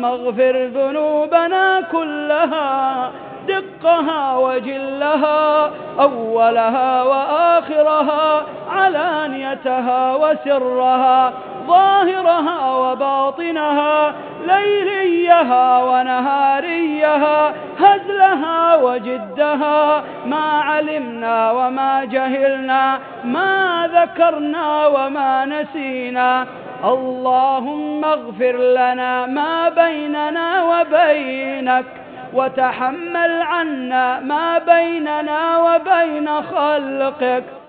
اللهم اغفر ذنوبنا كلها، دقها وجلها، أولها وآخرها، علانيتها وسرها، ظاهرها وباطنها، ليليها ونهاريها، هزلها وجدها، ما علمنا وما جهلنا، ما ذكرنا وما نسينا. اللهم اغفر لنا ما بيننا وبينك، وتحمل عنا ما بيننا وبين خلقك.